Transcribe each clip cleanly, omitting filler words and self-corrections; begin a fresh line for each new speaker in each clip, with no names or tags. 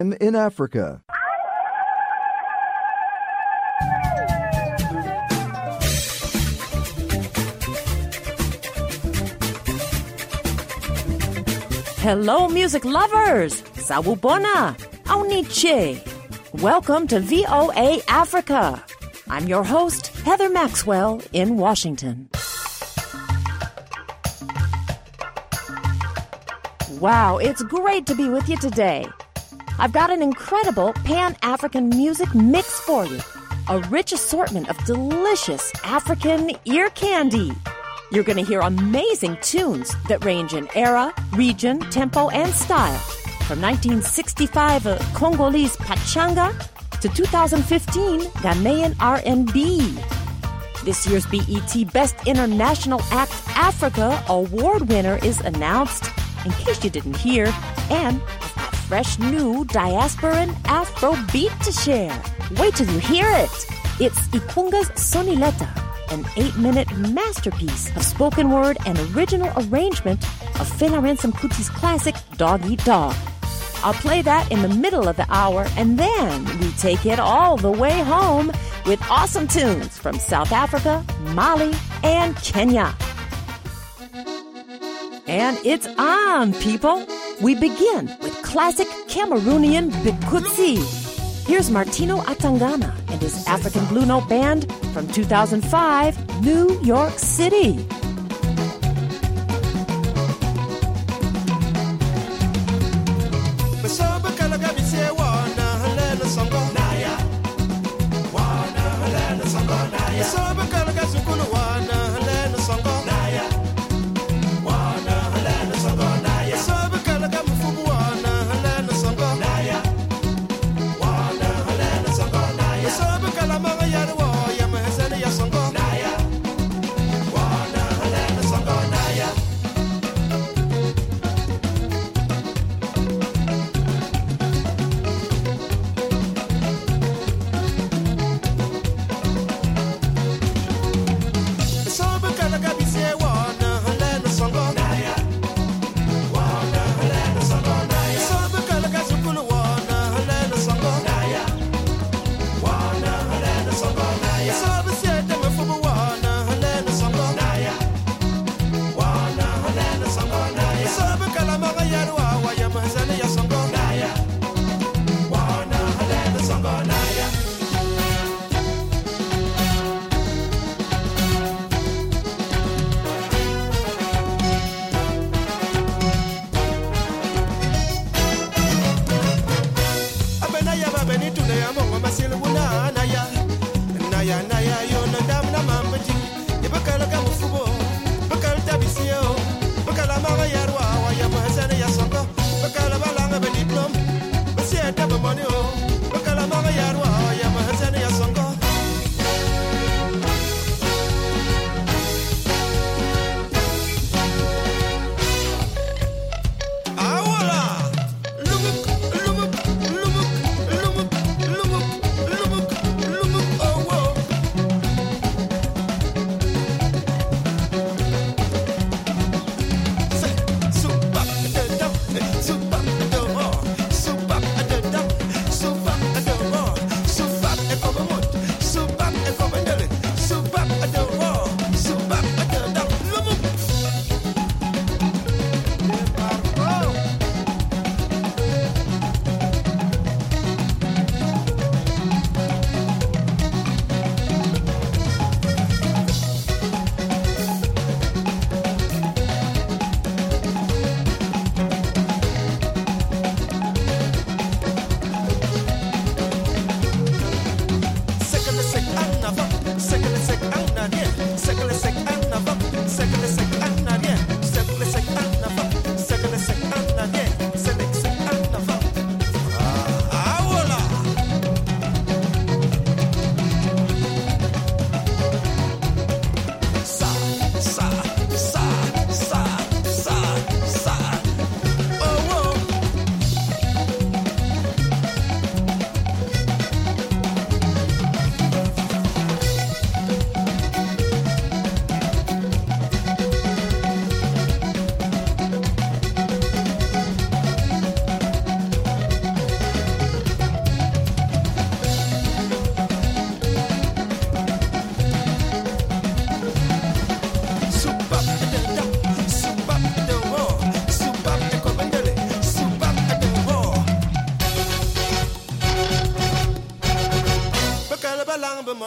in Africa.
Hello, music lovers! Sawubona! Auniche! Welcome to VOA Africa. I'm your host, Heather Maxwell, in Washington. Wow, it's great to be with you today. I've got an incredible Pan-African music mix for you. A rich assortment of delicious African ear candy. You're going to hear amazing tunes that range in era, region, tempo, and style. From 1965 Congolese pachanga to 2015 Ghanaian R&B. This year's BET Best International Act Africa award winner is announced, in case you didn't hear, and I've got fresh new diasporan Afro beat to share. Wait till you hear it. It's Ikunga's Sonileta, an 8-minute masterpiece of spoken word and original arrangement of Fela Ransome Kuti's classic Dog Eat Dog. I'll play that in the middle of the hour, and then we take it all the way home with awesome tunes from South Africa, Mali, and Kenya. And it's on, people! We begin with classic Cameroonian Bikutsi. Here's Martino Atangana and his African Blue Note Band from 2005, New York City.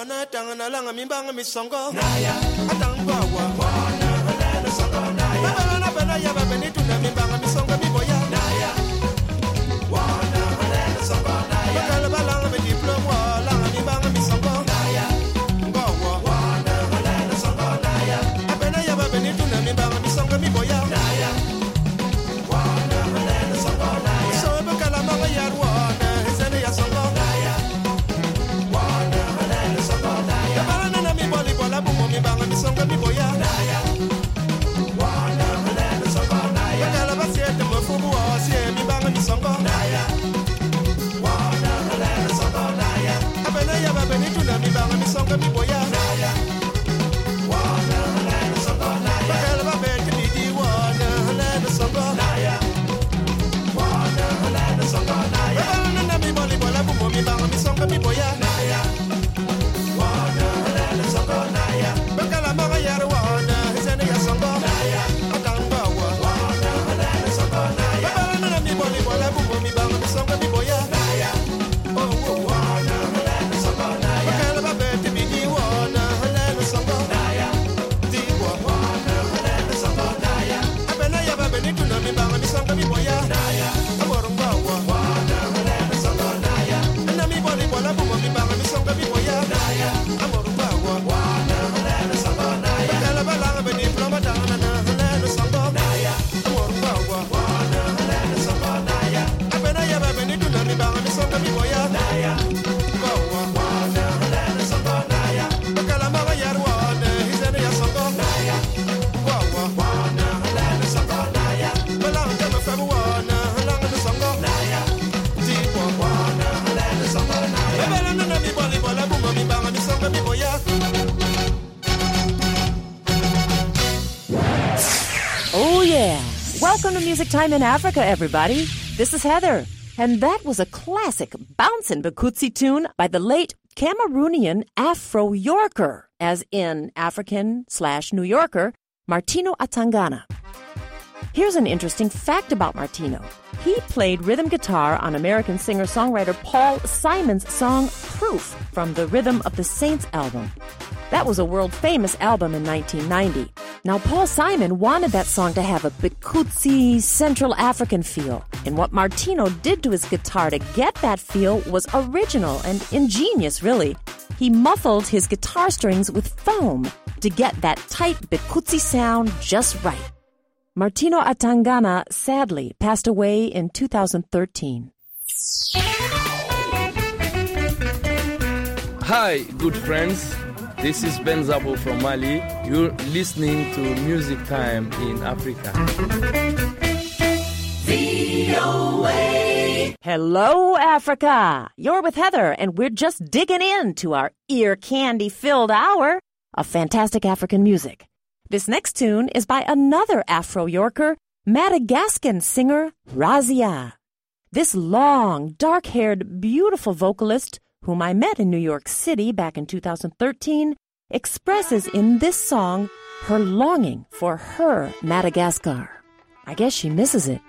wana tangana langa mimbanga misongo naya atangwa wana lelo songo naya bana bana ya babeni tuna mimbanga misongo miboya naya wana lelo songo naya bakala balanga be diploma langa mimbanga misongo naya ngwa wana lelo songo naya abena ya babeni tuna mimbanga misongo miboya naya wana lelo songo naya so bakala manga ya wana hizene ya songo naya wana lelo songo naya bana na mi boli bola bumo mimbanga misongo miboya naya wana lelo songo naya bakala basiete mfubu wa sie mimbanga misongo naya wana lelo songo naya abena ya babeni tuna mimbanga misongo miboya naya wana lelo songo naya bakala babeti bidi wana lelo songo naya wana lelo songo naya bana na mi boli bola bumo mimbanga misongo miboya naya wana lelo songo naya bakala manga ya wana hizene ya songo naya atangwa wana lelo songo naya bana na mi boli bola bumo mimbanga misongo miboya naya wana lelo songo naya bakala babeti bidi wana lelo songo naya diwa wana lelo songo naya abena ya babeni tuna mimbanga misongo miboya naya aborongwa wana lelo songo naya na mi boli bola bumo mimbanga misongo miboya naya aborongwa wana lelo songo naya bakala balanga be diploma tangana na lelo songo naya aborongwa wana lelo songo naya abena ya babeni tuna mimbanga misongo miboya naya ngwa wana lelo songo naya bakala manga ya wana hizene ya songo naya ngwa wana lelo songo naya balanga te mafabu wana langa de songo naya diwa wana lelo songo naya balanga na mi boli bola bumo mimbanga misongo miboya.
Oh, yeah. Welcome to Music Time in Africa, everybody. This is Heather. And that was a classic bouncin' Bikutsi tune by the late Cameroonian Afro-Yorker, as in African/New Yorker, Martino Atangana. Here's an interesting fact about Martino. He played rhythm guitar on American singer-songwriter Paul Simon's song Proof from the Rhythm of the Saints album. That was a world-famous album in 1990. Now, Paul Simon wanted that song to have a Bikutsi Central African feel. And what Martino did to his guitar to get that feel was original and ingenious, really. He muffled his guitar strings with foam to get that tight Bikutsi sound just right. Martino Atangana sadly passed away in 2013.
Hi, good friends. This is Ben Zabo from Mali. You're listening to Music Time in Africa.
VOA. Hello, Africa. You're with Heather, and we're just digging into our ear candy-filled hour of fantastic African music. This next tune is by another Afro-Yorker, Madagascan singer Razia. This long, dark-haired, beautiful vocalist, whom I met in New York City back in 2013, expresses in this song her longing for her Madagascar. I guess she misses it.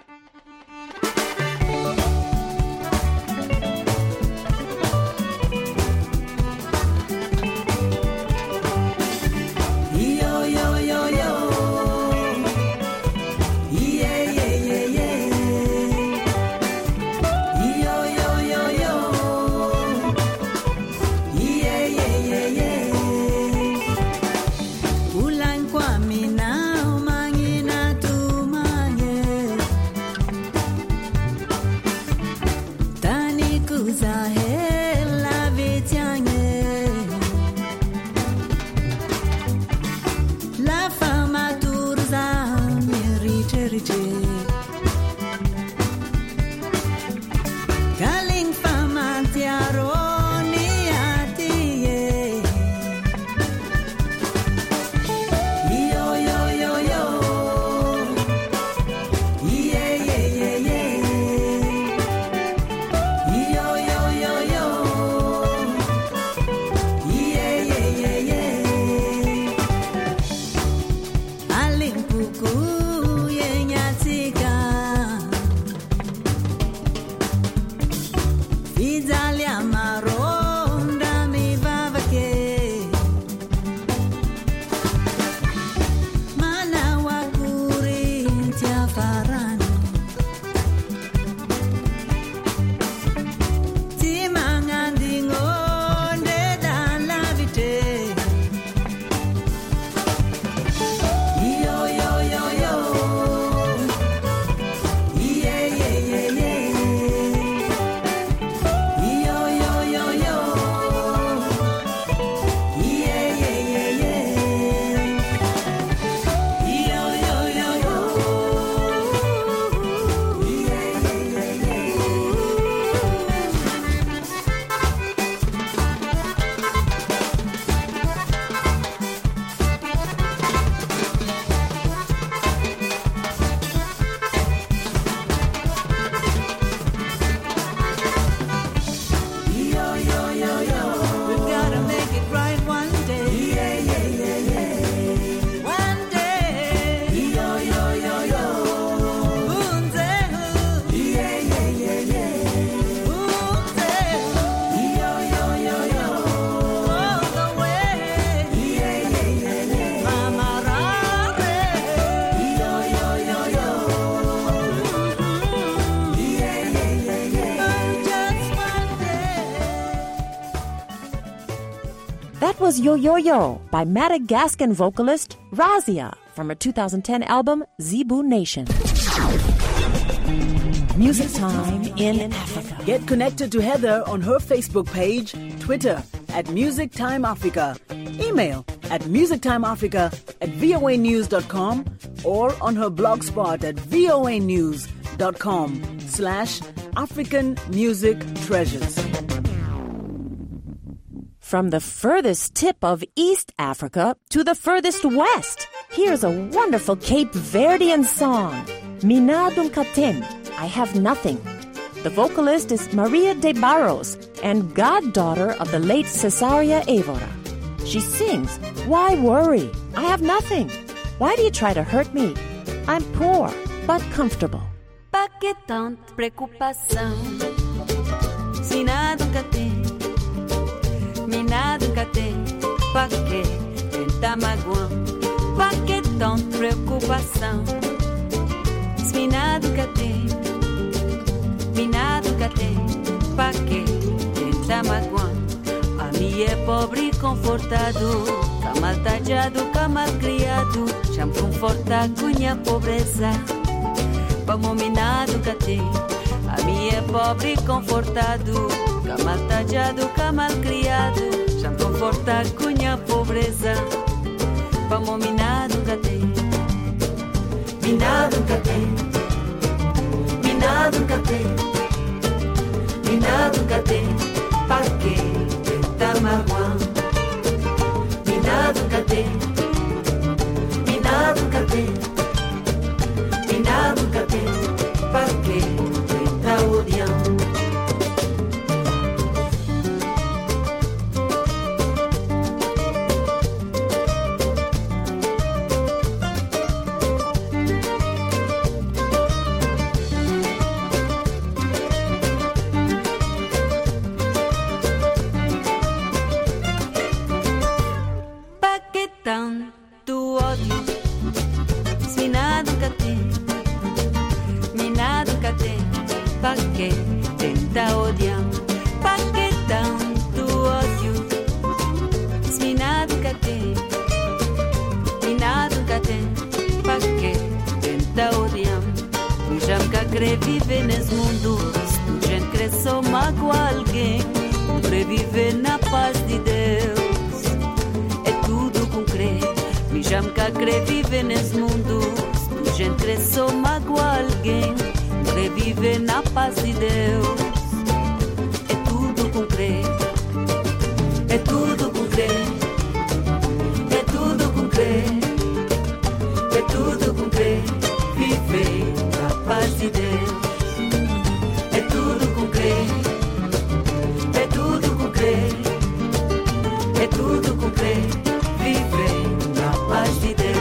Izalia maronda mi vava che
That was Yo Yo Yo by Madagascan vocalist Razia from her 2010 album Zebu Nation. Music Time in Africa.
Get connected to Heather on her Facebook page, Twitter at Music Time Africa, email at musictimeafrica@voanews.com, or on her blogspot at voanews.com/African Music Treasures.
From the furthest tip of East Africa to the furthest west, here's a wonderful Cape Verdean song, Mina Dunkaten, I Have Nothing. The vocalist is Maria de Barros and goddaughter of the late Cesaria Évora. She sings, Why worry? I have nothing. Why do you try to hurt me? I'm poor, but comfortable.
Pa que tanta preocupação? Se nada nunca tem, me nada nunca tem. Pa que tenta magoar? Pa que tanta preocupação? Se me nada nunca tem, me nada nunca tem. Pa que tenta magoar? A mim é pobre e confortado, cá mal tadjado, cá mal criado. Já me conforta com minha pobreza. Vamos minar do cate. A mim é pobre e confortado, cá mal tadjado, cá mal criado. Já me conforta com minha pobreza. Vamos minar do cate. Minar do cate. Minar do cate. Minar do cate. Pa que tenta magoar? Minar do cate. Minar do cate. Minar do cate. Pa que tenta odiar? Tanto ódio, se nada nunca tem, me nada nunca tem. Pa que tenta odiar? Pa que tanto ódio, se nada nunca tem, me nada nunca tem. Pa que tenta odiar? Tu já nunca quer viver nesse mundo, se tu já quer só magoar alguém, tu quer viver na paz de Deus. Me já me quer viver nesse mundo, se tu gente quer só magoar alguém, quer viver na paz de Deus. É tudo com crer, é tudo com crer, é tudo com crer, é tudo com crer, viver na paz de Deus. É tudo com crer, é tudo com crer, é tudo com crer, viver paz de Deus.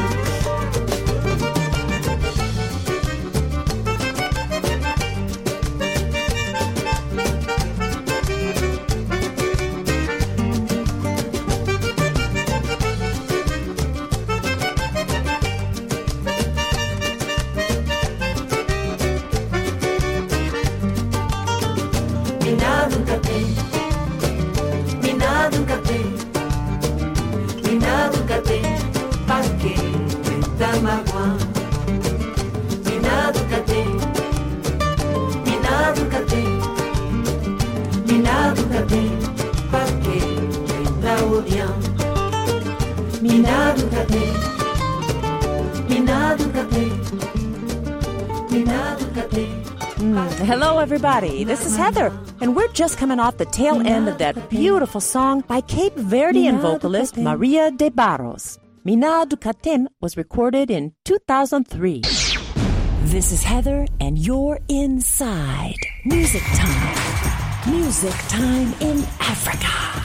Me nada nunca tem, me nada nunca tem, me nada nunca tem. Pa que tenta magoar? Me nada nunca tem, me nada nunca tem, me nada nunca tem. Pa que tenta odiar? Me nada nunca tem, me nada nunca tem, me nada nunca tem.
Hello, everybody. This is Heather, and we're just coming off the tail end of that beautiful song by Cape Verdean vocalist Maria de Barros. Mina Dukatem was recorded in 2003. This is Heather, and you're inside Music Time. Music Time in Africa.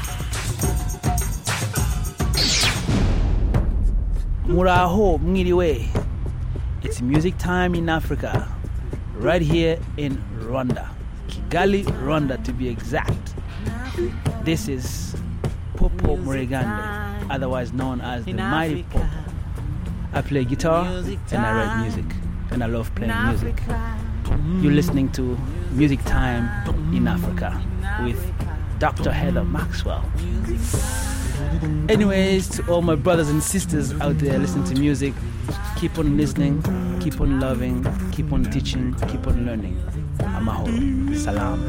Muraho Mwiriwe. It's Music Time in Africa, right here in Rwanda. Kigali, Rwanda to be exact. This is Popo Muregande, otherwise known as the Mighty Popo. I play guitar and I write music, and I love playing music. You're listening to Music Time in Africa with Dr. Heather Maxwell. Anyways, to all my brothers and sisters out there listening to music, keep on listening, keep on loving, keep on teaching, keep on learning. Amahoro. Salam.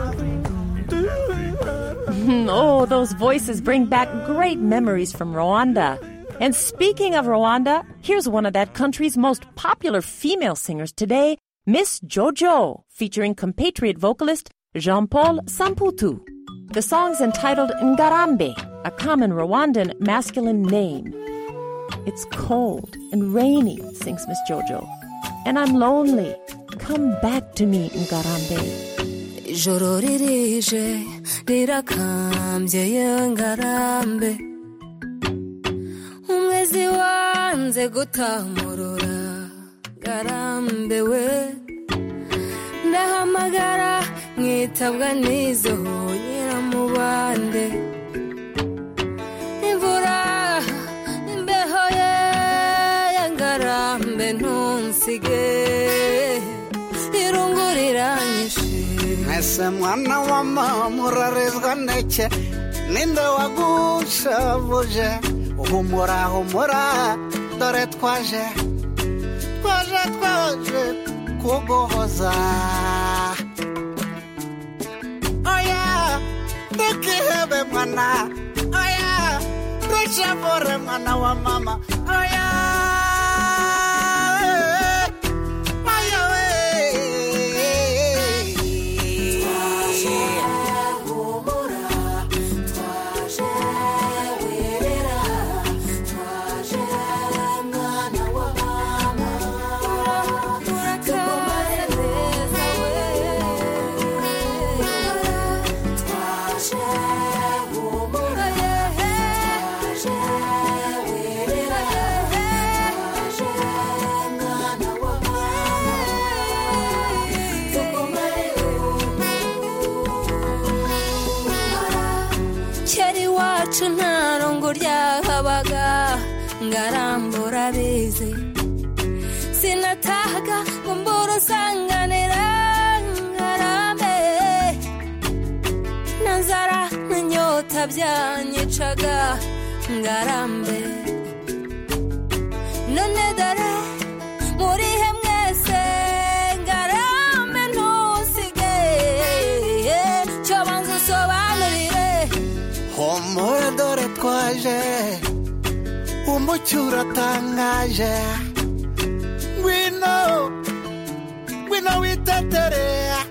Oh, those voices bring back great memories from Rwanda. And speaking of Rwanda, here's one of that country's most popular female singers today, Miss Jojo, featuring compatriot vocalist Jean-Paul Samputu. The song's entitled Ngarambe, a common Rwandan masculine name. It's cold and rainy, sings Miss Jojo. And I'm lonely. Come back to me, Ngarambe.
Ijoro ririje rirakambye ye ngarambe, umwezi wanze gutamurura ngarambe we, ndahamagara mwitabwa n'izo nyiramubande, imvura imbeho ye ngarambe ntunsige, irungu riranyishe.
Ese mwana wa mama urarizwa neke, ninde wagushavuje, humura humura dore twaje kuguhoza. Oya ntukihebe mwana, oya ntuchavure mwana wa mama, oya ntarongo ryahabaga ngarambura bize, sinatahaga ngo mbura nsanganira ngarambe, nanzara n'inyota byanyicaga ngarambe, none dore murihe mwese ngarambe ntusige, cyo banza usobanurire. Humura dore twaje, umucyo uratangaje, ngwino witetere,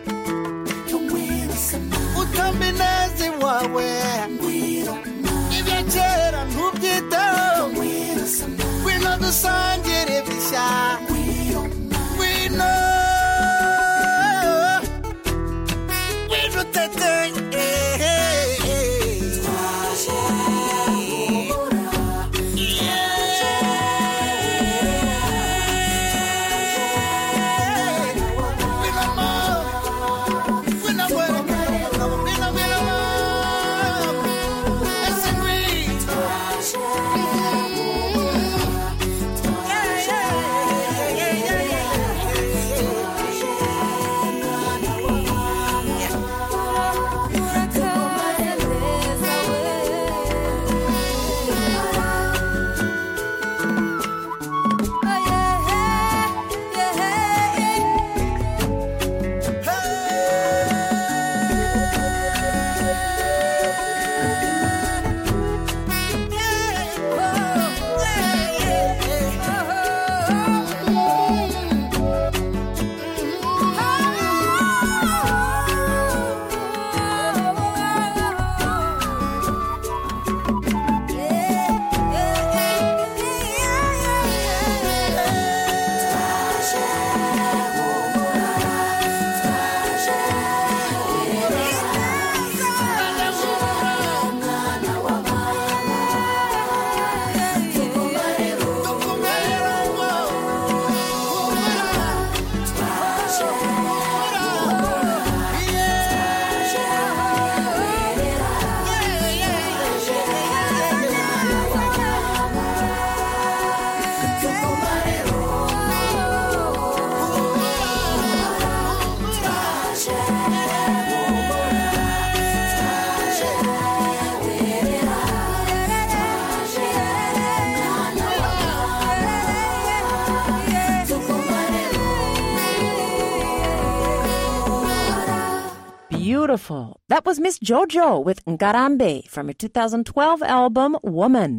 utambe neza iwawe, ibya kera ntubyiteho, ngwino dusangire bishya, ngwino uteteye.
beautiful. That was Miss JoJo with Ngarambe from her 2012 album, Woman.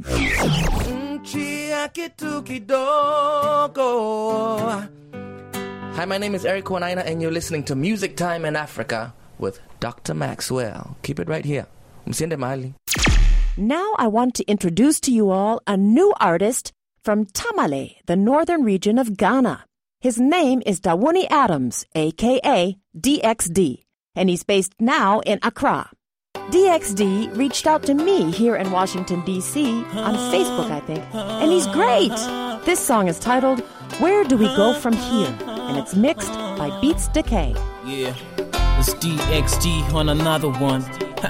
Hi, my name is Eric Wanaina, and you're listening to Music Time in Africa with Dr. Maxwell. Keep it right here. Msiende mahali.
Now I want to introduce to you all a new artist from Tamale, the northern region of Ghana. His name is Dawuni Adams, a.k.a. DXD, and he's based now in Accra. DXD reached out to me here in Washington, D.C. on Facebook, I think, and he's great. This song is titled, Where Do We Go From Here? And it's mixed by Beats Decay.
Yeah, it's DXD on another one.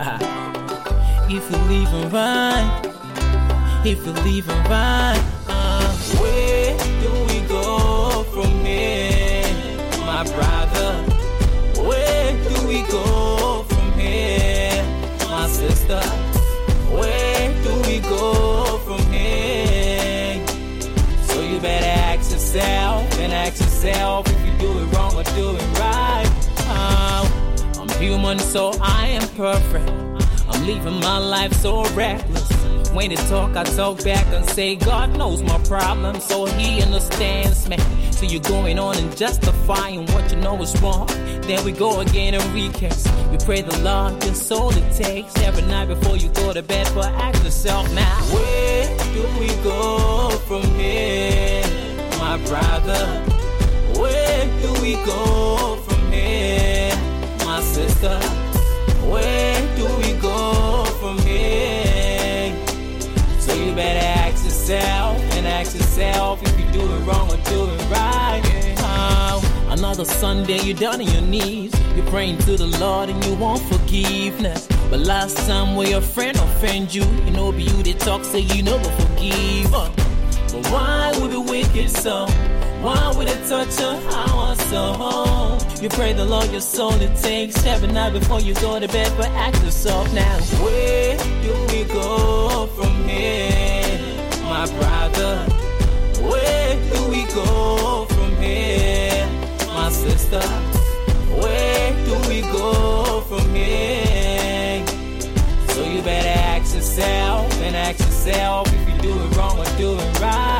If you leave and right, if you leave and right, where do we go from here, my brother? Where do we go from here, my sister? Where do we go from here? So you better ask yourself and ask yourself if you do it wrong or do it right. I'm human, so I am perfect. I'm living my life so reckless. When they talk, I talk back and say God knows my problem, so He understands me. So you're going on and justifying what you know is wrong. Then we go again and recast. You pray the Lord, that's all it takes. Every night before you go to bed, but ask yourself now, where do we go from here, my brother? Where do we go from here, my sister? Where do we go from here? So you better ask yourself and ask yourself if you do it wrong or do it right. Another Sunday you're down on your knees, you're praying to the Lord and you want forgiveness. But last time when your friend offend you, you know be you they talk, say you never forgive. But why would the wicked so? Why would it touch our soul? You pray the Lord your soul it takes every night before you go to bed, but ask yourself now, where do we go from here, my brother? Where do we go from here, my sister? Where do we go from here? So you better ask yourself and ask yourself if you do it wrong or do it right.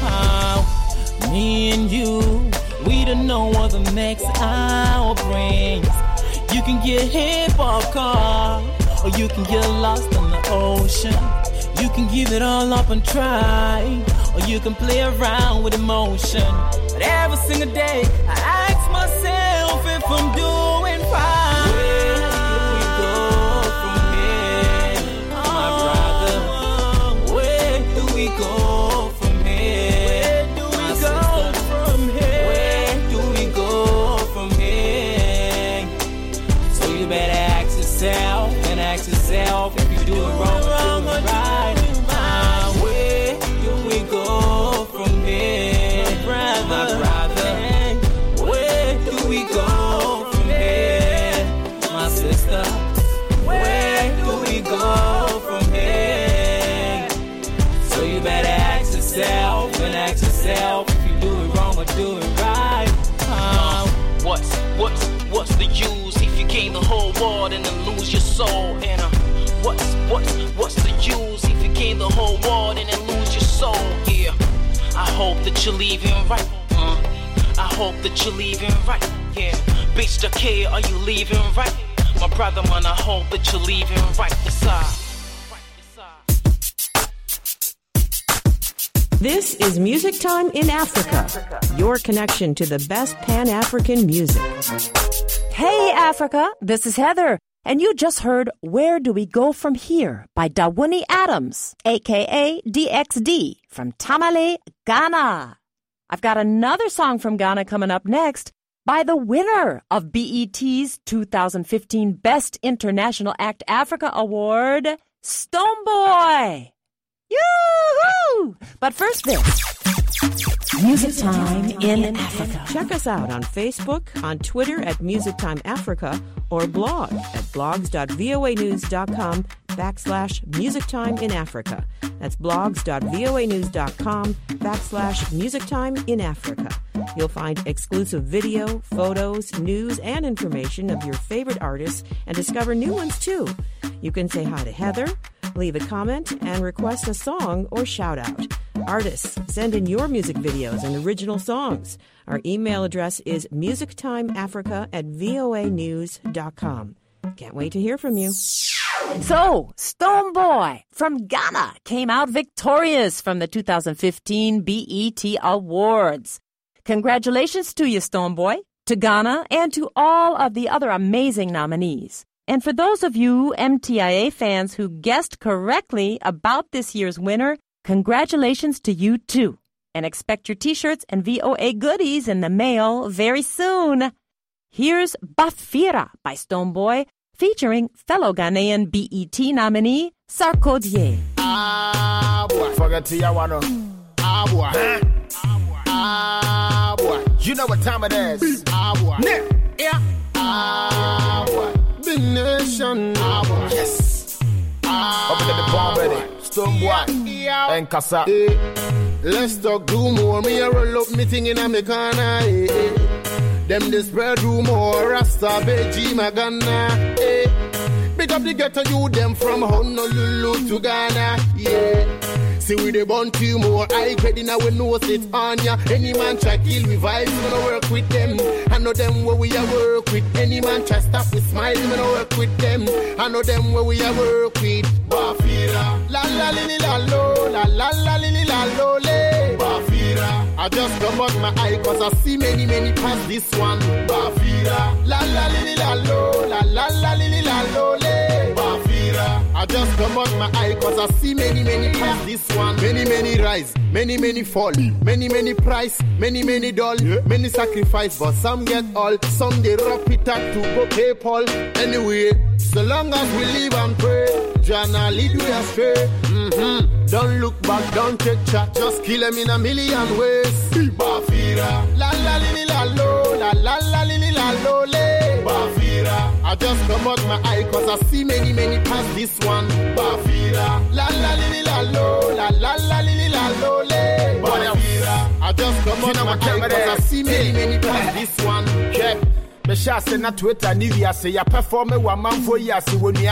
Me and you, we don't know what the next hour brings. You can get hit by a car, or you can get lost in the ocean. You can give it all up and try, or you can play around with emotion. But every single day, I ask myself if I'm doing right. Where do we go from here, my brother? Where do we go? And ask yourself if you do it wrong or do it right. Where do we go from here, my brother? Where do we go from here, my sister? Where do we go from here? So you better ask yourself and ask yourself if you do it wrong or do it right. What's the use if you gain the whole world and then lose your soul? And what's the use if you gain the whole world and then lose your soul? Yeah, I hope that you're leaving right. I hope that you're leaving right. Yeah, Beats Decay, are you leaving right? My brother, man, I hope that you're leaving right.
This is Music Time in Africa, your connection to the best Pan-African music. Hey, Africa, this is Heather, and you just heard Where Do We Go From Here by Dawuni Adams, a.k.a. DXD, from Tamale, Ghana. I've got another song from Ghana coming up next by the winner of BET's 2015 Best International Act Africa Award, Stonebwoy. Yoo-hoo! But first this, Music Time in Africa. Check us out on Facebook, on Twitter at Music Time Africa, or blog at blogs.voanews.com blogs.voanews.com/musictime in Africa. That's blogs.voanews.com/musictime in Africa. You'll find exclusive video, photos, news, and information of your favorite artists and discover new ones too. You can say hi to Heather, leave a comment, and request a song or shout out. Artists, send in your music videos and original songs. Our email address is musictimeafrica@voanews.com. Can't wait to hear from you. So, Stonebwoy from Ghana came out victorious from the 2015 BET Awards. Congratulations to you, Stonebwoy, to Ghana, and to all of the other amazing nominees. And for those of you MTIA fans who guessed correctly about this year's winner, congratulations to you too. And expect your t-shirts and VOA goodies in the mail very soon. Here's Bafira by Stonebwoy, featuring fellow Ghanaian BET nominee Sarkodie.
Ah, boy. Forget to your one. Ah, boy. Ah, boy. You know what time it is. Ah, boy. Yeah. Ah, boy. Big nation. Ah, boy. Yes. Ah, up in the bomb ready. Stonebwoy. And Kasa. Let's talk do more. Me a roll up me thing in a me corner. Them the spread rumor, Rasta, Beji, Magana, Big up the ghetto you, them from Honolulu to Ghana, yeah. See we the born two more, I credit now we know it on ya. Any man try kill we vibes, we gonna work with them. I know them where we a work with. Any man try stop with smile, we gonna work with them. I know them where we a work with. Bafira, la la li li la lo, la la la li li la lo le. Bafira, I just come out my eye 'cause I see many past this one. Bafira, la la li li la lo, la la la li li la lo le. Bafira, I just come out my eye 'cause I see many past this one. Many rise, many fall, many price, many doll, many sacrifice, but some get all, some they wrap it up to go PayPal. Anyway, so long as we live and pray, Jana lead we astray. Don't look back, don't take chat, just kill them in a million ways. Bafira, la la li li la lo, la la la li li la lo le. Bafira, I just come out my eye 'cause I see many past this one. Bafira, la la li li la lo, la la la li li la lo le. Bafira, I just come out my eye 'cause I see many past this one. Yeah. The shots in a Twitter, Nivea say ya perform a man for years.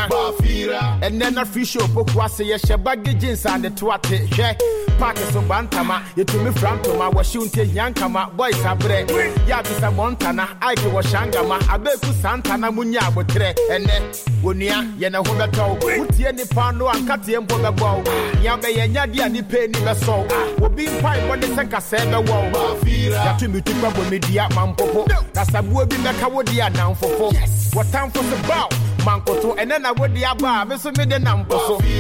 Bafira, and then a free show book was say ya baggy jeans and the twat. Packets of Bantama, you to me from Toma, Washington, Yankama, boys are bread. Yabisa Montana, I was Shangama, Abeku Santana Munya, Botre, and then Wunia, Yana Hunato, Uti and the Pando and Katian Boga, Yabe and Yadi and the penny the soul. Will be fine when the second said the wall. Bafira, to me to go with media, Mampo, that's a would be the Kawadia now for four. What time for the bow? Mankoto, and then I would the Abba, Mr. Midenam,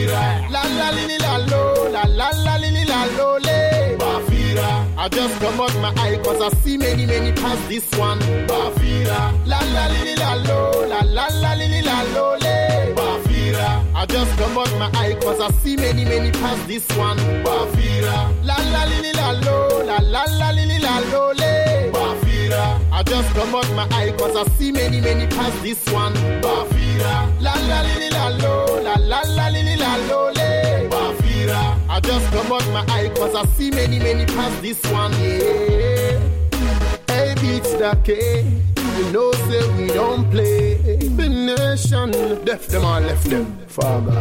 La la li la lo, la la la li la lo le. Bafira, I just come out my eye 'cause I see many past this one. Bafira, la la li la lo, la la la li la lo le. Bafira, I just come out my eye 'cause I see many past this one. Bafira, la la li la lo, la la la li la lo le. Bafira, I just come out my eye 'cause I see many past this one. Bafira, la la li la lo, la la la li la lo le. Bafira, I just come out my eye 'cause I see many past this one. Yeah. Hey, beats that K, you know say we don't play. Big nation, left them or left them. Father.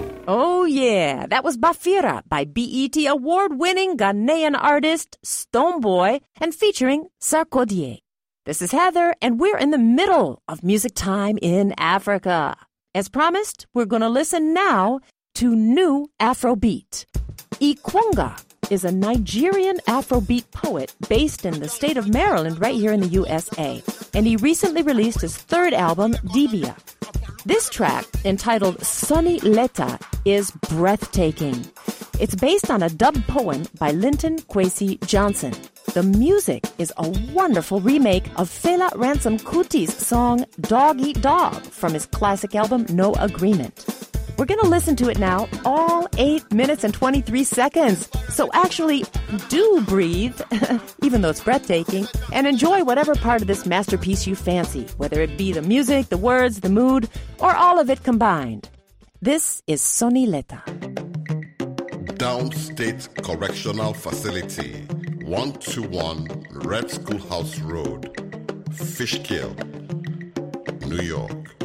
Oh yeah, that was Bafira by BET award-winning Ghanaian artist Stonebwoy and featuring Sarkodie. This is Heather, and we're in the middle of Music Time in Africa. As promised, we're going to listen now to new Afrobeat. Ikwunga is a Nigerian Afrobeat poet based in the state of Maryland right here in the USA, and he recently released his third album, Dibia. This track, entitled Sunny Leta, is breathtaking. It's based on a dubbed poem by Linton Kwesi Johnson. The music is a wonderful remake of Fela Ransom Kuti's song Dog Eat Dog from his classic album No Agreement. We're going to listen to it now, all 8 minutes and 23 seconds. So actually, do breathe, even though it's breathtaking, and enjoy whatever part of this masterpiece you fancy, whether it be the music, the words, the mood, or all of it combined. This is Sonny Leta.
Downstate Correctional Facility, 121 Red Schoolhouse Road, Fishkill, New York.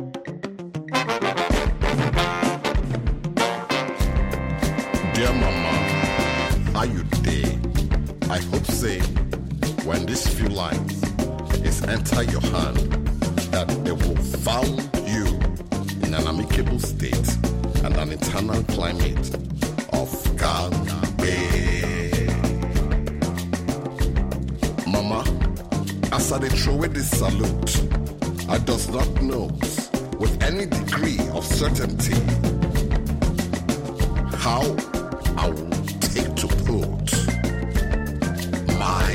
Dear Mama, how you day? I hope say when this few lines is enter your hand, that it will found you in an amicable state and an eternal climate of Gambé. Mama, as I throw away this salute, I does not know with any degree of certainty how I will take to put my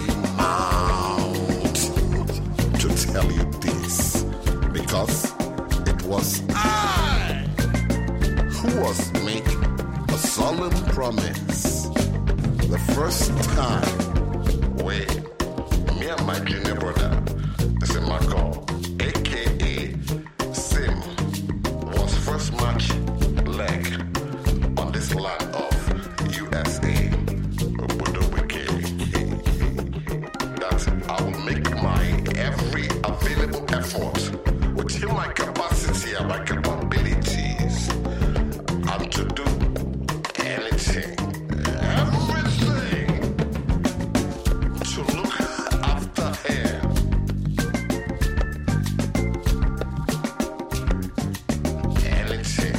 mouth to tell you this, because it was I who was make a solemn promise the first time when me and my junior brother, Simako, aka Sim, was first match leg on this land of USA. That I will make my every available effort within my capacity and my capabilities, and to do anything, everything to look after her. Anything,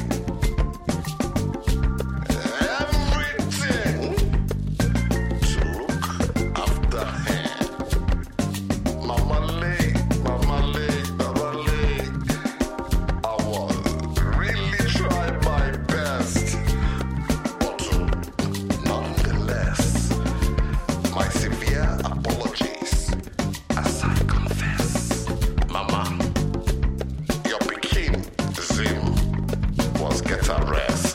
everything to look after her. Mama Lee, Mama Lee, Mama Lee. I will really try my best, but nonetheless, my severe apologies as I confess. Mama, your Pekin Zim was get a rest.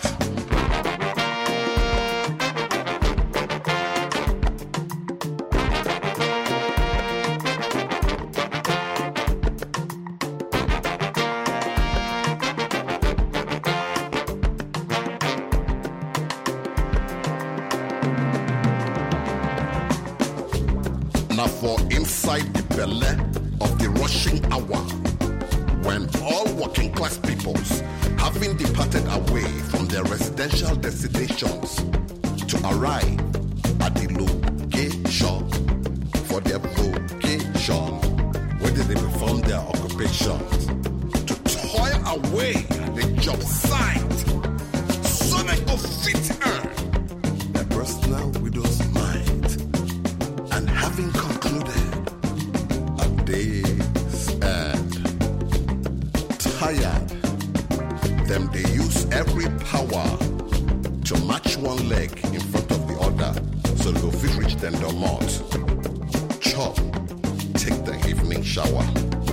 Now for inside the belly of the rushing hour, when all working class peoples, having departed away from their residential destinations to arrive at the location for their vocation, where they perform their occupations, to toil away at the job site, so they go fit earn their personal widow's mind. And having concluded a day's end, tired, them they use every power to match one leg in front of the other, so they go fit reach them the mouth. Chop, take the evening shower.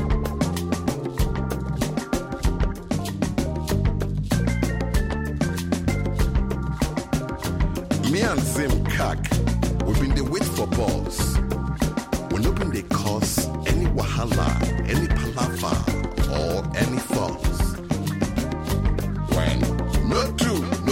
Me and Zim Kak, we've been the wait for balls. We no been they cause any wahala, any palaver, or any fuss. When no do,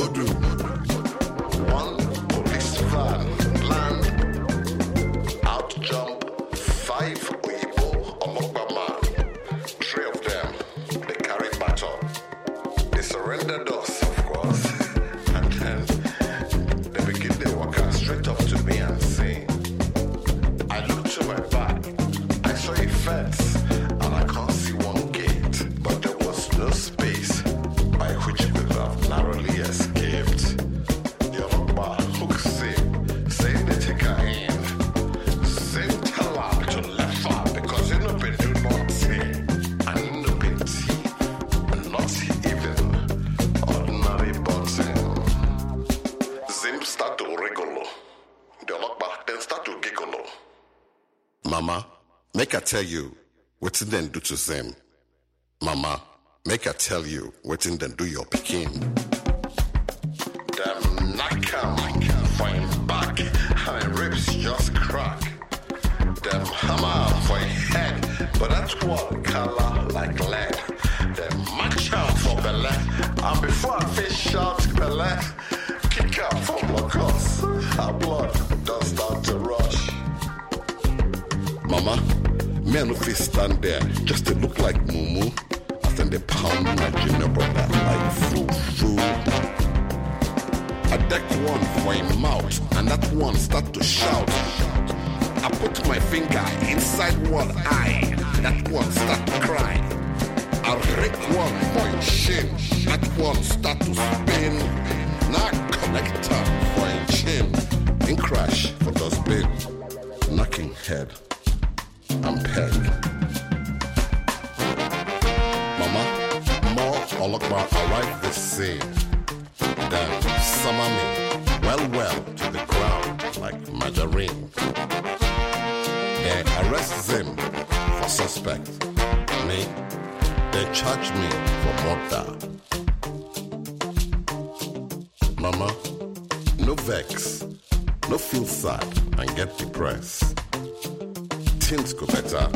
one police van land, out jump 5 Oyibo Omokba man. 3 of them, they carry baton. They surrendered us, of course, and then they begin to walk out straight up to me and say, I looked to my back, I saw a fence, and I can't see one gate, but there was no space by which we could have narrowly escaped. The Omokba hook saying they take her in. Same tell her to left her because you know been do nothing, and you know been tea, not even ordinary button. Zim start to wriggle. The Omokba then start to giggle. Mama, make I tell you what them do to Zim. Mama, make I tell you what them do your Pekin. Them knock him for him back, and ribs just crack. Them hammer for him head, but that's what color like lead. Them match out for belly, And before I face shout Pele, kick out from Locust, our blood does start to rush. Mama, men who stand there just to look like Mumu, after they pound my junior brother like foo. I decked one for him mouth, and that one start to shout. I put my finger inside one eye, that one start to cry. I rake one point shin, that one start to spin. Now connect her point chin, in crash for dustbin, knocking head and peg. Mama, more Olokbar arrived this scene. Then summer me well to the ground like margarine. They arrest him for suspect. Me, they charge me for murder. Mama, no vex, no feel sad and get depressed. Things go better.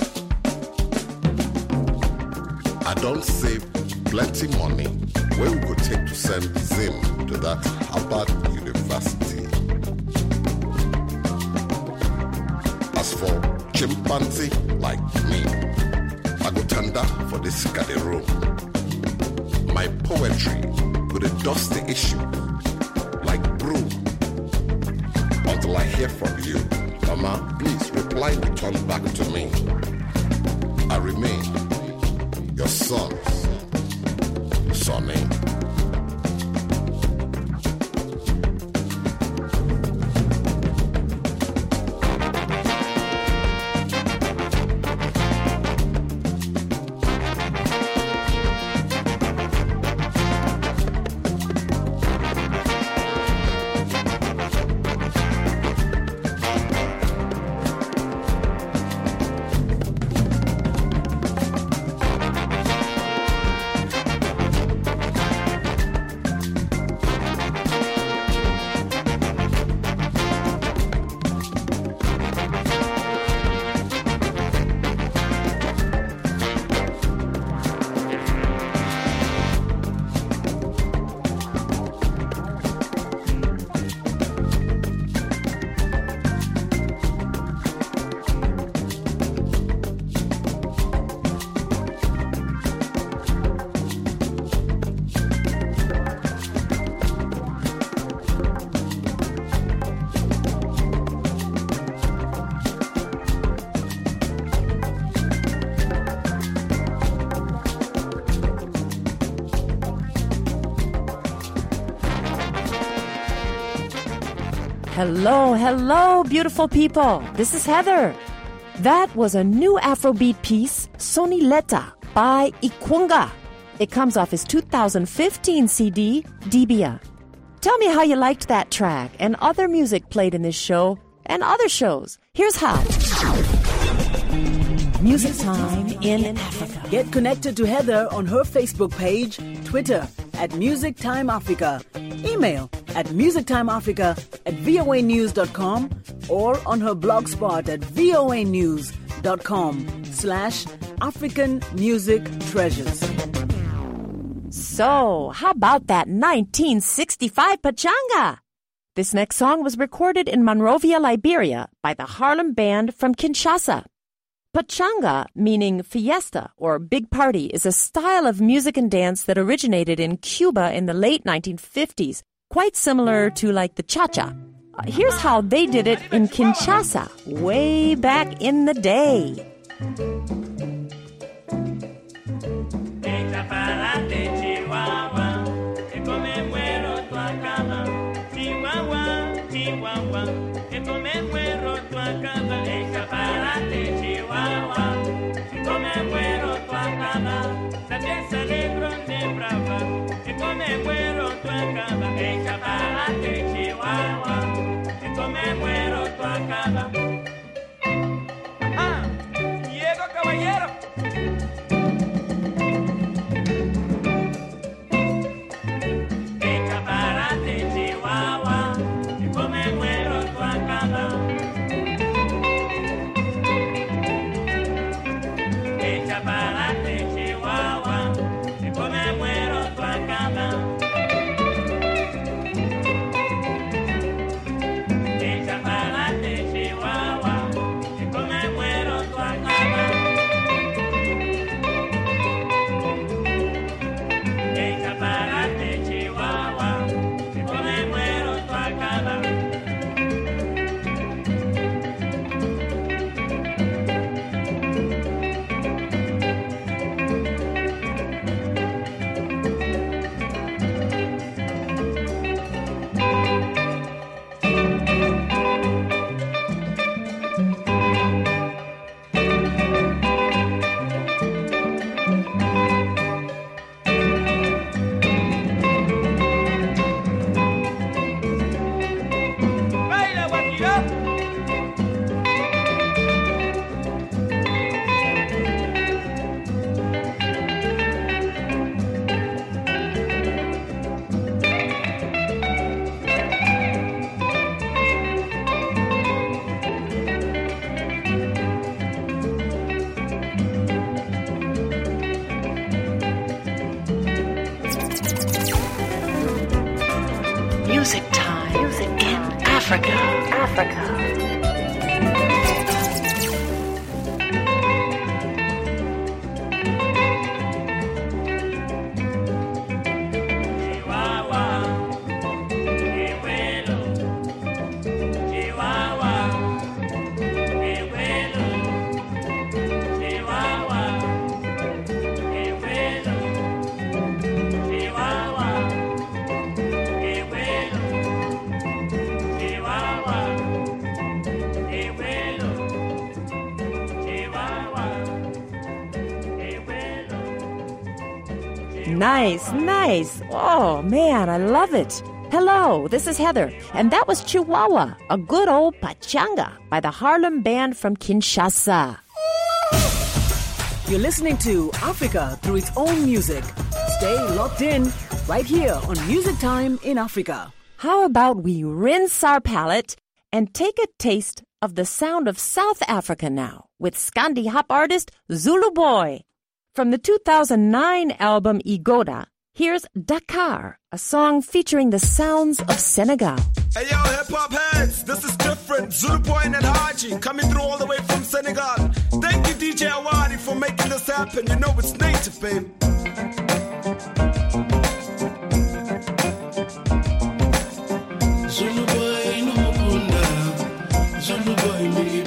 I don't save plenty money where we could take to send Zim to that Harvard University. As for chimpanzee like me, I go tender for this study room. My poetry could dust the issue like broom. Until I hear from you, Mama, please reply return back to me. I remain your son, Sonny.
Hello, beautiful people. This is Heather. That was a new Afrobeat piece, Sonileta, by Ikwunga. It comes off his 2015 CD, Dibia. Tell me how you liked that track and other music played in this show and other shows. Here's how. Music Time in Africa.
Get connected to Heather on her Facebook page, Twitter at Music Time Africa, email at musictimeafrica@voanews.com or on her blog spot at voanews.com/African Music Treasures.
So, how about that 1965 Pachanga? This next song was recorded in Monrovia, Liberia by the Harlem Band from Kinshasa. Pachanga, meaning fiesta or big party, is a style of music and dance that originated in Cuba in the late 1950s, quite similar to like the cha-cha. Here's how they did it in Kinshasa way back in the day.
Diego Caballero.
Chihuahua, si come muero tú acabas.
Africa. Nice. Oh, man, I love it. Hello, this is Heather, and that was Chihuahua, a good old pachanga by the Harlem Band from Kinshasa.
You're listening to Africa through its own music. Stay locked in right here on Music Time in Africa.
How about we rinse our palate and take a taste of the sound of South Africa now with Scandi Hop artist Zulu Boy. From the 2009 album Igoda, here's Dakar, a song featuring the sounds of Senegal.
Hey yo, hip-hop heads, this is different. Zulu Boy and Haji coming through all the way from Senegal. Thank you, DJ Awadi, for making this happen. You know it's native, babe.
Zulu Boy, no mukunda. Zulu Boy, me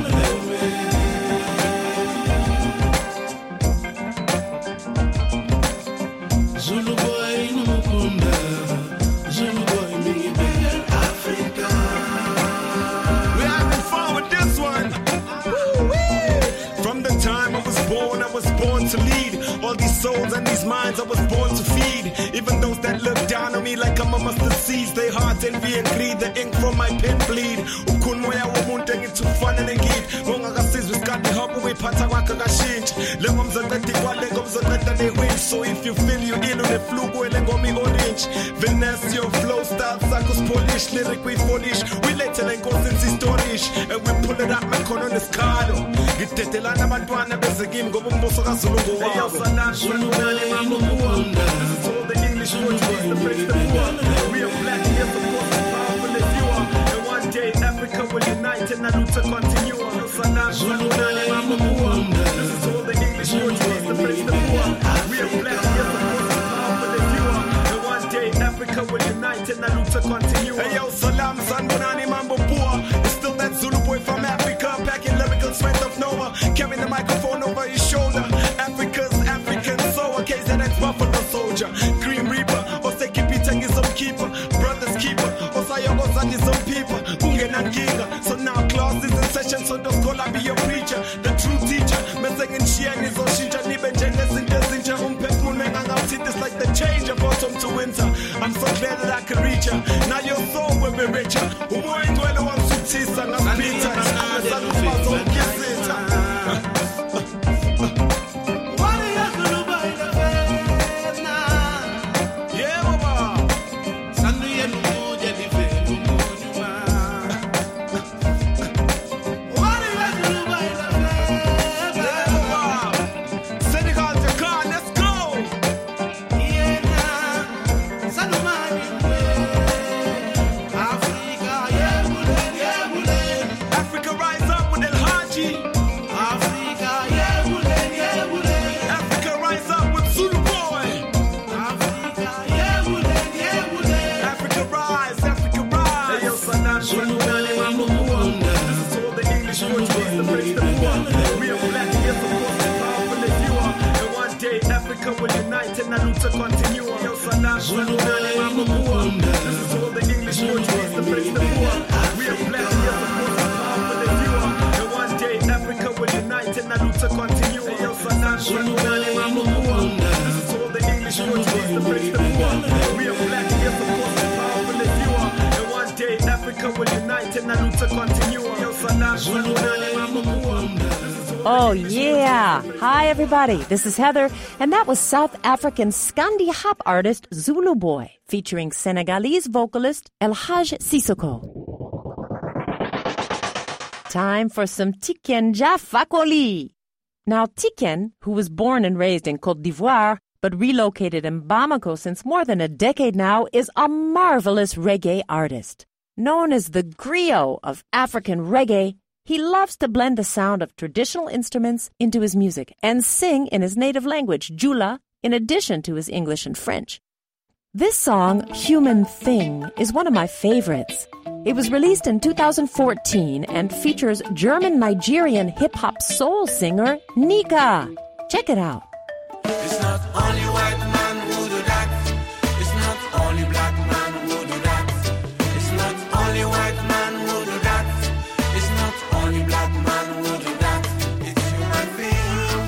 Zulu boy no mukunda, Zulu boy me beg Africa.
We're having fun with this one. Woo-wee. From the time I was born to lead. All these souls and these minds I was born to feed. Even those that look down on me like I'm a mustard seeds, they heart envy and greed. The ink from my pen bleed. Ukunmoya womuntu engithufana nengidi. Ongakasizwe Scandi Hop uyiphatha kwakhe kashintsha. Lengo mzaqeda ikwale ngomzaqeda newin. So if you feel you ill unefluku elengoma orange. Finesse your flow style sakos polish. Lyric we polish. We later lenkosi insistorish. And we pull it up makhono nesikalo. Ngidedela abantwana beze kimi ngoba umbuso kaZulu ngowabo.
Zulu boy no mukunda.
This is all the English words we use to praise the poor. We are black, yes, of course, as powerful as you are. And one day Africa will unite and Naruto continue.
Zulu boy no mukunda.
This is all the English words we use to praise the poor. We are black, yes, of course, as powerful as you are. And one day Africa will unite and Naruto continue. Hey yo, salam, san bunani mambo poor. It's still that Zulu boy from Africa, packing lyrical strength of Noah, carrying the microphone over his shoulder. Africa's African soul, KZN's Buffalo Soldier, Green Reaper, Oseki Pitang is some keeper, Brothers Keeper, Osayogo Zan is some people, Ungen and Giga. So now class is in session, so don't call I be your preacher, the true teacher. Messing in Shian is on Shinja, Niben Jengas in Desinja, Umpet Munang, and I'll see this like the change of autumn to winter. I'm so glad that I can reach her. Now your soul will be richer. Who more into anyone to tease and I'm Peter. I'm a son of my soul, kiss it. To continue on your Zulu this is all the English words we use to praise the poor. We are black, yes, of course, as powerful as you are. And one day Africa will unite and Naruto continue on your
Zulu
this is all the English words we use to praise the poor. We are black, yes, of course, as powerful as you are. And one day Africa will unite and Naruto continue on your
Zulu
Oh, yeah. Hi, everybody. This is Heather, and that was South African Scandi Hop artist Zulu Boy, featuring Senegalese vocalist El Hadj Sissoko. Time for some Tiken Jah Fakoly. Now, Tiken, who was born and raised in Côte d'Ivoire, but relocated in Bamako since more than a decade now, is a marvelous reggae artist. Known as the griot of African reggae, he loves to blend the sound of traditional instruments into his music and sing in his native language, Jula, in addition to his English and French. This song, Human Thing, is one of my favorites. It was released in 2014 and features German-Nigerian hip-hop soul singer Nika. Check it out.
It's not only white man who do that. It's not only black man who do that. It's not only white man who do that. It's not only black man who do that. It's human being.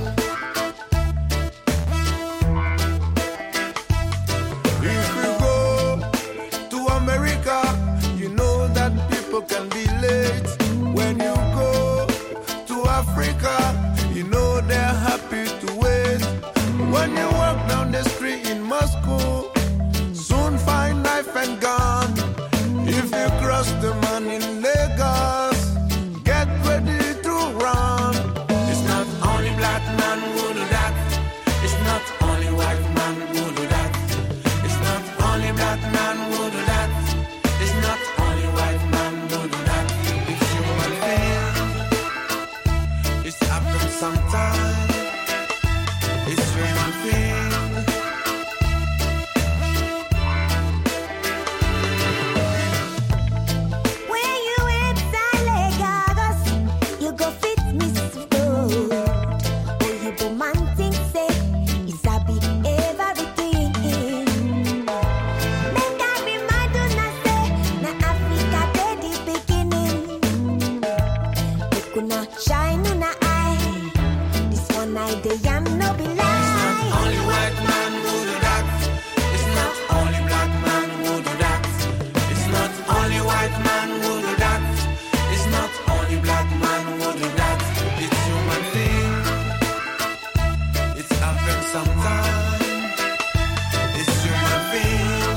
If you go to America, you know that people can be late. When you go to Africa, you know they're happy to wait. When you walk down the street in Moscow, soon find knife and gun. If you cross the man in Lagos, get ready to run. It's not only black man who do that. It's not only white man who do that. It's not only black man who do that. It's not only white man who do that. It's human being. It's happened sometime. It's human being.
When you inside Lagos, you go fit Miss Road. Oh, you go man think say it's a big everything. Make I remind you na say na Africa dey the beginning. We could not shine in our eye. This one night they am no be lie.
Only white man who do that. It's not only black man who do that. It's not only white man who do that. It's not only black man who do that. It's human thing. It's happened sometime. It's human thing.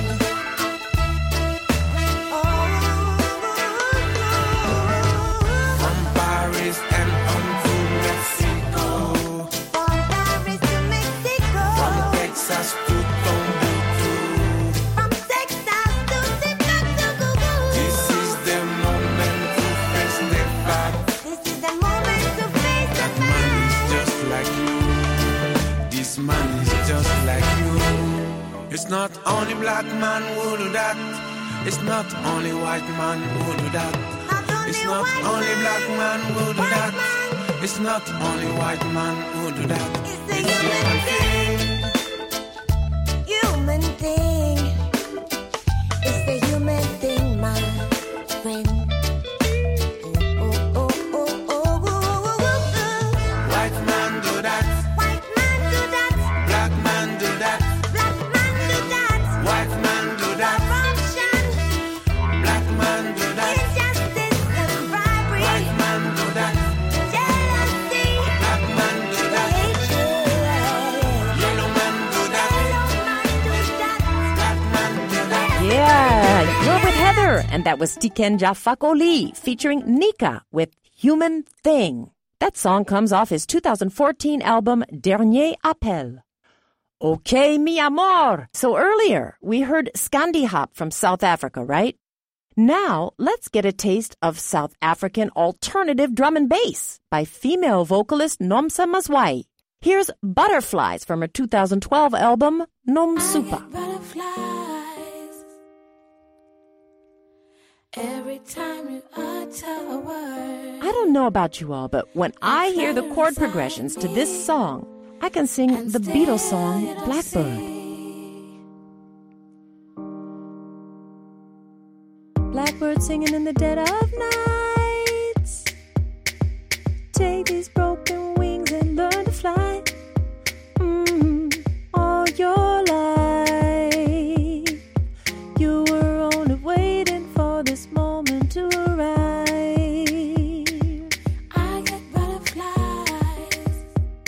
From Paris and on to Mexico.
From Paris to Mexico.
From Texas to Timbuktu.
From Texas to Timbuktu.
This is the moment to face the fact
This is the moment to face the
that man is just like you. This man is just like you. It's not only black man who do that. It's not only white man who do that. It's not only black man who do that. It's not only white man who do that. It's human thing.
human thing. It's the human thing, my friend. Oh, oh, oh, oh, oh, oh, oh, oh, oh.
White man do that.
White man do that.
Black man do that.
Black man do that.
White man do that.
Corruption,
Black man do that.
injustice, and bribery.
White man do that.
Jealousy,
Black man do that.
hatred.
Yellow man do that. Black man do that.
Yeah, you're with Heather, and that was Tikenja Fakoli featuring Nika with Human Thing. That song comes off his 2014 album Dernier Appel. Okay, mi amor. So earlier, we heard Scandi Hop from South Africa, right? Now, let's get a taste of South African alternative drum and bass by female vocalist Nomsa Mazwai. Here's Butterflies from her 2012 album Nomsupa.
Butterflies every time you utter a word.
I don't know about you all, but when I hear the chord progressions to this song, I can sing the Beatles song Blackbird. Blackbird singing in the dead of night. Take these broken wings and learn to fly. All your life, you were only waiting for this moment to arrive.
I get butterflies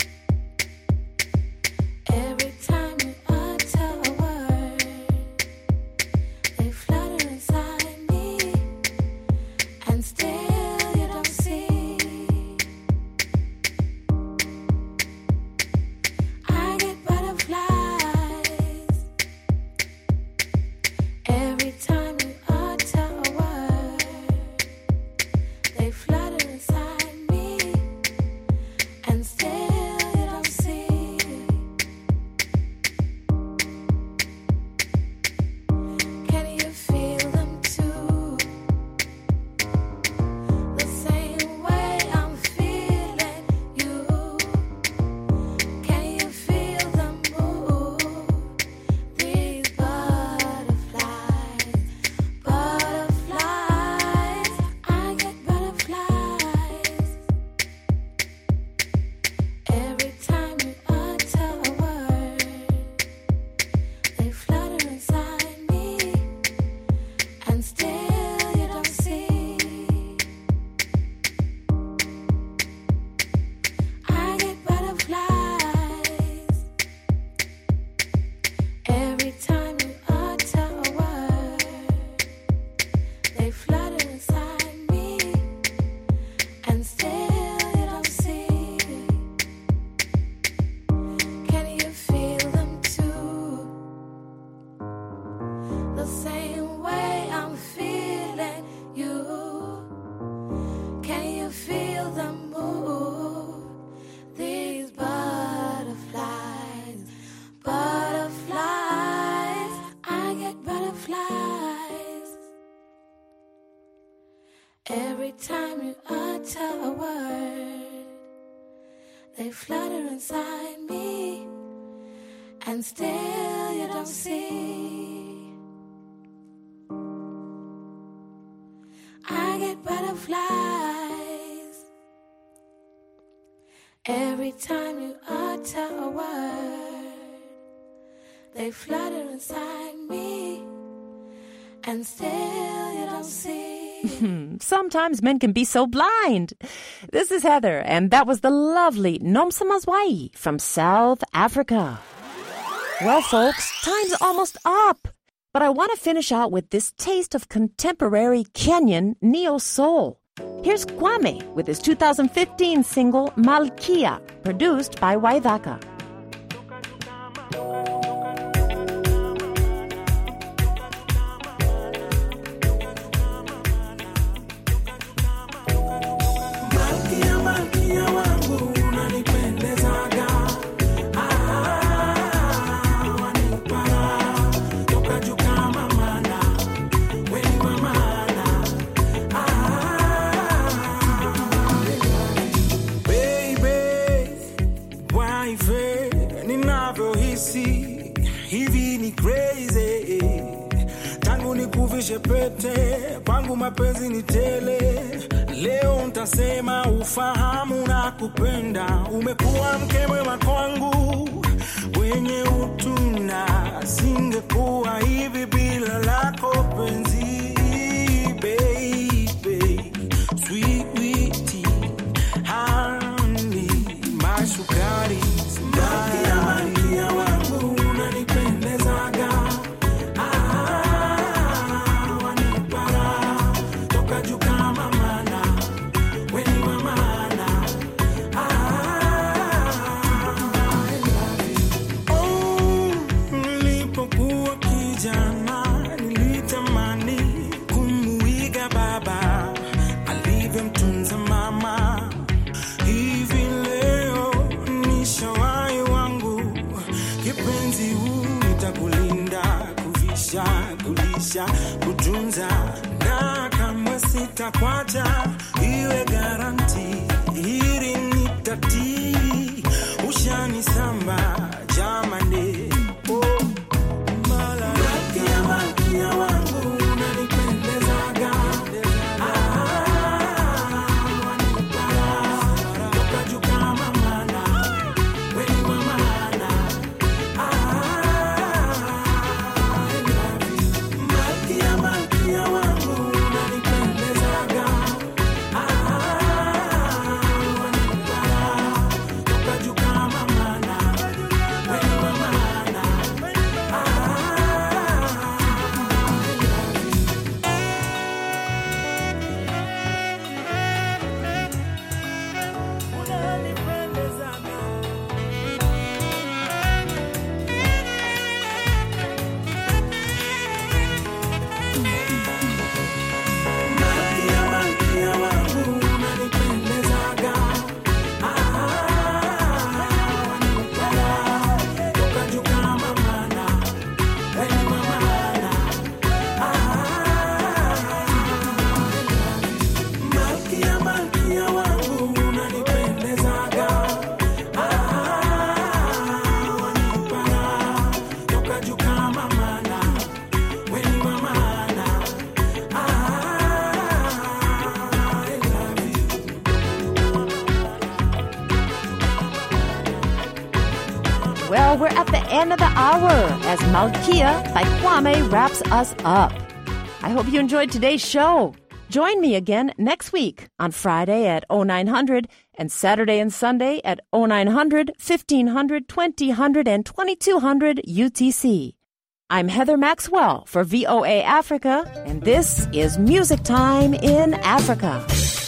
every time you utter a word. They flutter inside me, and still you don't see. the same way I'm feeling you. Can you feel the mood? These butterflies, butterflies, I get butterflies every time you utter a word. They flutter inside me, and still you don't see. I get butterflies every time you utter a word. They flutter inside me, and still you don't see.
Sometimes men can be so blind. This is Heather, and that was the lovely Nomsamazwai from South Africa. Well, folks, time's almost up. But I want to finish out with this taste of contemporary Kenyan neo-soul. Here's Kwame with his 2015 single Malkia, produced by Waithaka.
Pete kwangu mapenzi ni tele, leo ntasema ufahamu na kupenda. Umekuwa mke mwema kwangu, wenye utuna, singekuwa hivi bila lako penzi. Baby, sweet honey, mashukari, malkia wangu unanipendezaga. Kutunza na kamwe sitakwacha, iwe garanti hili nitati, ushanisamba jamani. Oh, malkia wangu unanipendezaga.
Well, we're at the end of the hour as Malkia by Kwame wraps us up. I hope you enjoyed today's show. Join me again next week on Friday at 0900 and Saturday and Sunday at 0900, 1500, 2000, and 2200 UTC. I'm Heather Maxwell for VOA Africa, and this is Music Time in Africa.